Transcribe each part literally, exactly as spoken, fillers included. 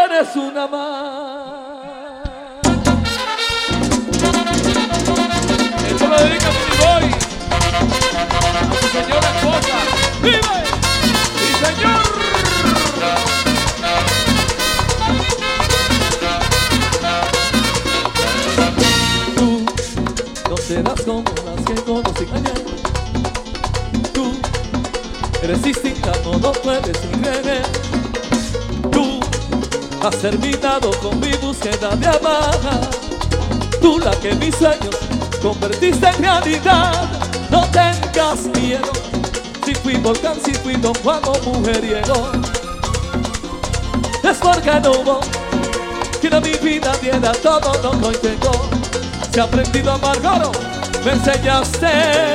eres una más. Esto lo dedica Tony Boy a su señora esposa. ¡Vive! ¡Sí, señor! Tú no serás como las que conocí ayer. Tú eres distinta, no lo puedes ni creer. Tú has terminado con mi búsqueda de amar. Tú la que mis sueños convertiste en realidad. No tengas miedo, si fui volcán, si fui don Juan o mujeriego, es porque no hubo quien a mi vida diera todo lo que hoy tengo. Si he aprendido a amar, Goro, me enseñaste.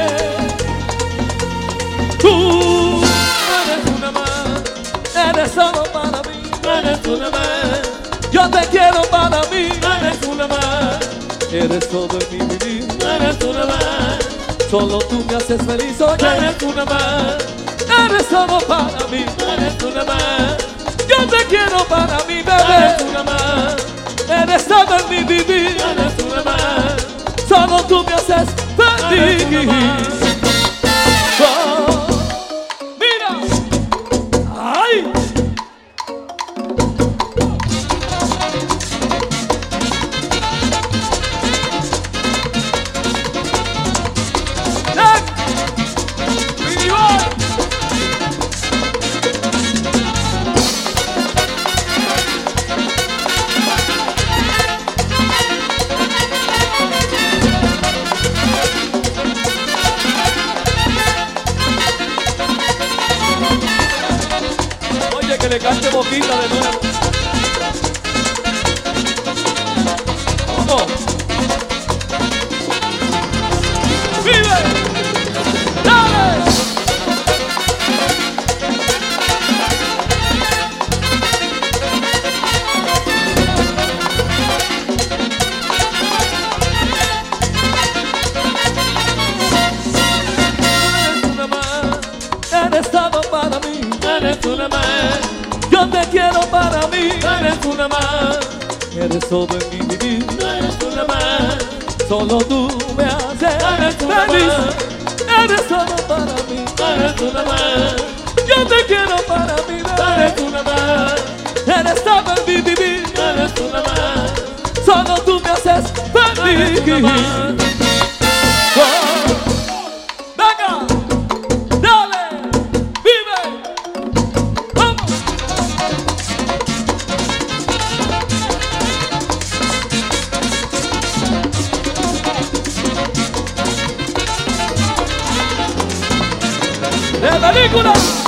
Tú eres una más, eres solo para mí, eres una más. Yo te quiero para mí, eres una más. Eres todo en mi vivir, eres una más. Solo tú me haces feliz, oye, eres una más. Eres solo para mí, eres una más. Yo te quiero para mí, bebé, eres una más. Eres todo en mi vivir, eres una más. Solo tú me haces feliz. Oh, mira, ay. Que le cante Boquita de nuevo. ¿Cómo? ¡Vive! ¡Dale! Eres una más, eres todo para mí, eres una más. Yo te quiero para mí, eres una más. Eres todo en mi vivir, eres una más. Solo tú me haces feliz. Eres todo para mí, eres una más. Yo te quiero para mí, eres una más. Eres todo en mi vivir, eres una más. Solo tú me haces feliz. Oh. Venga, dale, vive. Vamos. De película.